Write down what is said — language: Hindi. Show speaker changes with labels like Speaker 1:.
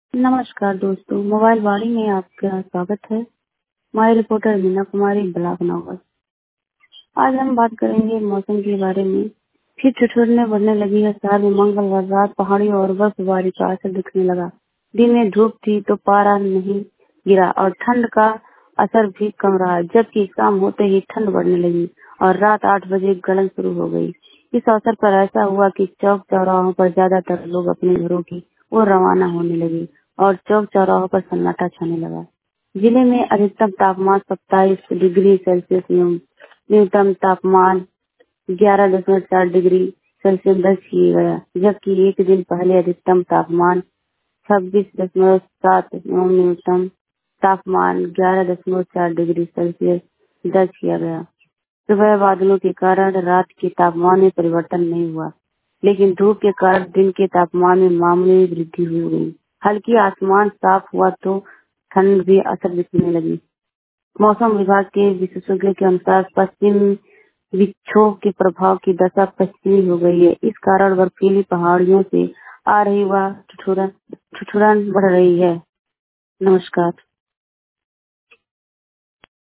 Speaker 1: नमस्कार दोस्तों, मोबाइल वाणी में आपका स्वागत है। मैं रिपोर्टर मीना कुमारी ब्लॉक नौगढ़। आज हम बात करेंगे मौसम के बारे में। फिर ठिठुरने बढ़ने लगी है। शहर में मंगलवार रात पहाड़ियों और बर्फबारी का असर दिखने लगा। दिन में धूप थी तो पारा नहीं गिरा और ठंड का असर भी कम रहा, जबकि शाम होते ही ठंड बढ़ने लगी और रात 8 बजे गलन शुरू हो गई। इस अवसर पर ऐसा हुआ कि चौक चौराहों पर ज्यादातर लोग अपने घरों की ओर रवाना होने लगे और चौक चौराहों पर सन्नाटा छाने लगा। जिले में अधिकतम तापमान 27 डिग्री सेल्सियस, न्यूनतम तापमान 11.4 डिग्री सेल्सियस दर्ज किया गया, जबकि एक दिन पहले अधिकतम तापमान 26.7 एवं न्यूनतम तापमान 11.4 डिग्री सेल्सियस दर्ज किया गया। सुबह बादलों के कारण रात के तापमान में परिवर्तन नहीं हुआ, लेकिन धूप के कारण दिन के तापमान में मामूली वृद्धि हो गई। हल्की आसमान साफ हुआ तो ठंड भी असर दिखने लगी। मौसम विभाग के विशेषज्ञों के अनुसार पश्चिम विक्षोभ के प्रभाव की दशा पश्चिमी हो गई है। इस कारण बर्फीली पहाड़ियों से आ रही वह ठिठुरन बढ़ रही है। नमस्कार।